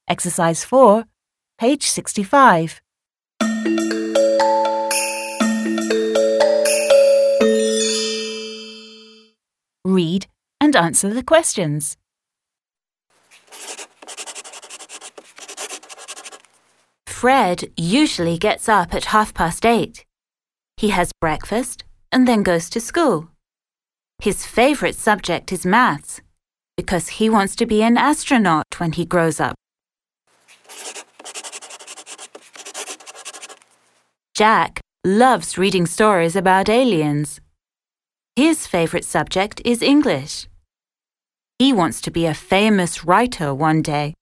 Exercise 4, page 65. Read and answer the questions. Fred usually gets up at 8:30. He has breakfast and then goes to school. His favorite subject is maths because he wants to be an astronaut when he grows up. Jack loves reading stories about aliens. His favorite subject is English. He wants to be a famous writer one day.